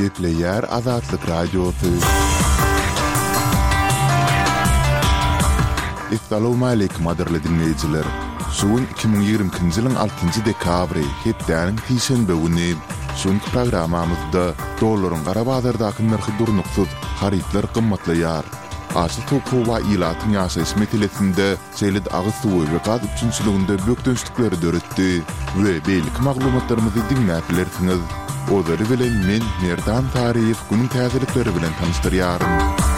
Gepleyer Azatlık Radyosu. Assalamu alaykum adirli dinleyiciler. Şuun 2020 yılın 6 dekabri hepdäniň Tişenbe güni şuňky programamyzda dollaryň gara bazardaki narhy durnuksuz, haritler gymmatlaýar. Aşy topu we ilatyň ýaşaýyş meselesinde şeýle agyz suwy we gaz üçinçiliginde bökdönçlikleri döretdi we beýlik maglumatlarymyzy dinläp bilersiňiz. Ozary bilen men Merdan Tariýew günüň täzelikleri bilen tanıştyrýarym.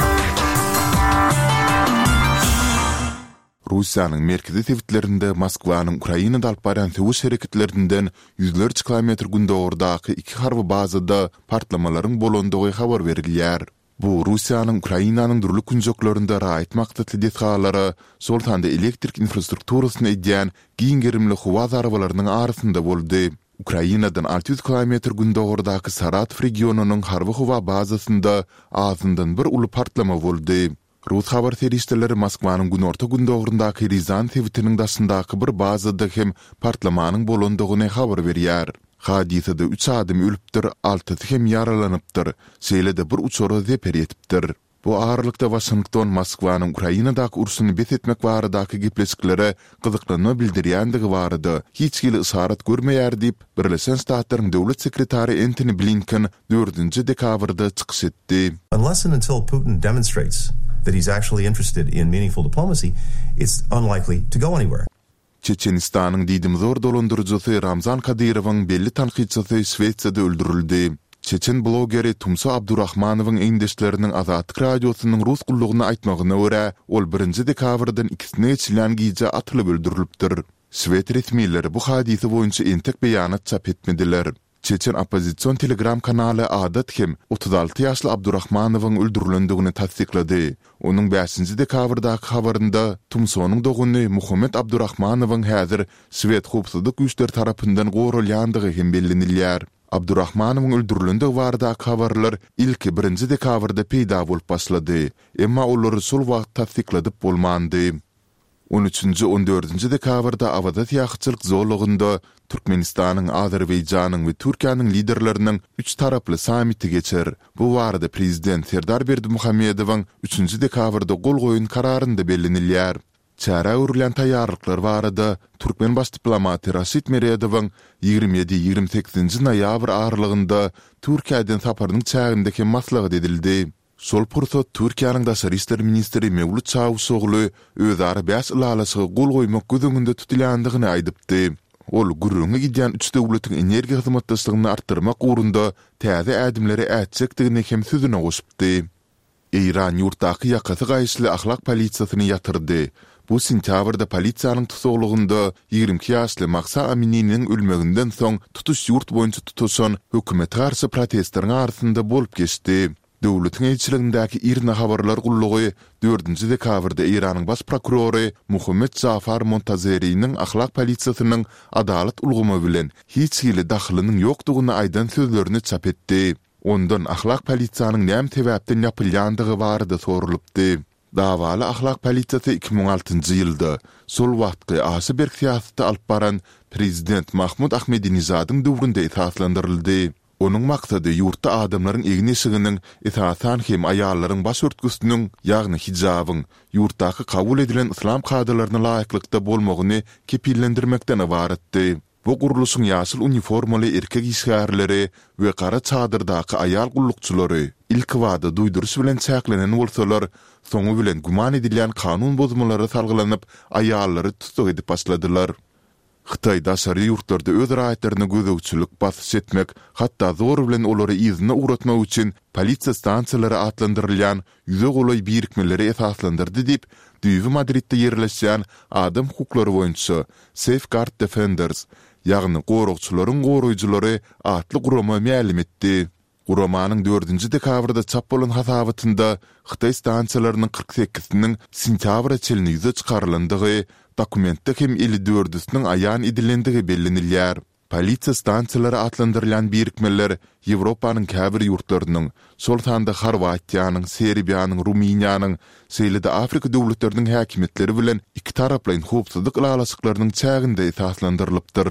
Russiýanyň merkezi tewitlerinde Moskwanyň Ukrainada alyp baran söwüş hereketlerinden yüzlerce kilometr gündogordaky iki harby bazada partlamalaryň bolandygy habar berilýär. Bu Russiýanyň Ukrainanyň durluk günjoklarynda raýat maksatly detgalary, şol tanda elektrik infrastrukturasyny edýän giňgerimli howa zarabalarynyň arasynda boldy. Ukrainadan 600 kilometr gündogordaky Saratov regionunyň harby howa bazasynda azyndan bir uly partlama boldy. Rus habar teristleri Moskwanyň günorta gündogorundaky Rizan tewitiniň daşyndaky bir bazada hem partlamanyň bolandygyny habar berýär. Hadisede 3 adam ölüpdir, 6 hem yaralanypdyr. Şeýle-de bir uçary zeper etipdir. Bu ağırlykda Washington Moskwanyň Ukrainadaky ursuny bet etmek baradaky gepleşiklere gyzyklygyny bildirýändigi barada hiç gili isarat görmeýär diýip Birleşen Ştatlaryň döwlet sekretary Antony Blinken 4-nji dekabrda çykyş etdi. Unless and until Putin demonstrates that he's actually interested in meaningful diplomacy, it's unlikely to go anywhere. Çeçenistanyň diýdim zor dolandyrjysy Ramzan Kadyrowyň belli tanqidçisi Swediýada öldürildi. Çeçen blogeri Tumsa Abdurrahmanowyň eňdeşleriniň Azatlyk radiosynyň rus gullugyny aýtmagyna görä, ol 1-nji dekabrdan 2-sine geçilen giýje atylyp öldürilipdir. Swed resmiýetleri bu hadisy boýunça entek beýanat çap etmediler. Çeçen opozisiýon telegram kanaly adat hem 36 ýaşly Abdurrahmanowyň öldürilendigini tasdiklady. Onuň 5-nji dekabrdaky habarynda Tumsonyň doguny Muhammed Abdurrahmanowyň häzir Swed howpsuzlyk güýçleri tarapyndan gorulýandygy hem bellenilýär. Abdurrahmanowyň öldürilendigi baradaky habarlar ilki 1-nji dekabrda peýda bolup başlady. Emma olary şol wagt tasdikladyp bolmandy. 13-nji 14-nji dekabrda Awada ýagçylyk zorlugynda Türkmenistanyň, Azerbaýjanyň we Türkiýanyň liderleriniň 3 taraply samiti geçer. Bu barada prezident Serdar Berdimuhammedowyň 3-nji dekabrda gol goýun kararynda bellenilýär. Çara öwrilen taýýarlyklar barada Türkmen baş diplomaty Raşid Meredowyň 27-28-nji noýabr aralygynda Türkiýeden saparynyň çägindäki maslahat edildi. Şol pursat Türkiýanyň daşary işler ministri Mevlut Çavuşoglu özara 5 ilalasy gol goýmak gözüňinde tutilýandygyny aýdypdy. Ol gurrunga gidýän 3 döwletiň energiýa hyzmatdaşlygyny artdyrmak ugrunda täze ädimleri ätjekdigini hem sözüne goşupdy. İran ýurtdaky ýakasy gaýşly ahlak polisiýasyny ýatyrdy. Bu sentýabrda polisiýanyň tutuklygynda 22 ýaşly Mahsa Amininiň ölmeginden soň tutuş ýurt boýunça tutuşan hökümet garşy protestlaryň arasynda bolup geçdi. Döwletiň elçiligindäki irna habarlar gullugy 4-nji dekabrda Iranyň baş prokurory Muhammed Zafar Montazeriň ahlak polisiýasynyň adalet ulgumy bilen hiç hili daxlynyň ýokdugyny aýdan sözlerini çap etdi. Ondan ahlak polisiýanyň näme sebäpden ýapylýandygy barada sorulypdy. Dawaly ahlak polisiýasy 2006-njy ýylda sol wagtky Asyberg siýasaty alyp baran prezident Mahmud Ahmedinejadyň döwründe esaslandyryldy. Onuň maksady ýurtda adamlaryň egin eşiginiň esasan hem aýallaryň baş örtgüsiniň, ýagny hijabyň, ýurtdaky kabul edilen islam kadrlaryna laýyklykda bolmagyny kepillendirmekden ibaretdi. Bu guruluşyň ýaşyl uniformaly erkek işgärleri we gara çadyrdaky aýal gullukçylary ilk wada duýduruş bilen çäklenen bolsalar, soňu bilen guman edilýän kanun bozmalary salgylanyp aýallary tutuk edip başladylar. Xitay daşary ýurtlarda öz raýatlaryna gözegçilik basy etmek, hatda zor bilen olary izine uğratmak üçin polisiýa stansiýalary atlandyrylýan ýüze golaý birikmeleri esaslandyrdy diýip Düýbi Madridde ýerleşýän adam hukuklary boýunça Safeguard Defenders, ýagny gorugçylaryň goruýjulary atly gurama mälim etdi. Guramanyň 4-nji dekabrda çap bolan hasabatynda Xitay stansiýalarynyň 48-iniň sentýabr çelini ýüze çykarylandygy, dokumentde hem 54-üsiniň aýan edilendigi bellenilýär. Polisiýa stansiýalary atlandyrılan birikmeler Ýewropanyň käbir ýurtlarynyň, şol tanda Horwatiýanyň, Serbiýanyň, Ruminiýanyň, şeýle-de Afrika döwletleriniň häkimetleri bilen iki taraplyň howpsuzlyk ilalaşyklarynyň çäginde esaslandyrlypdyr.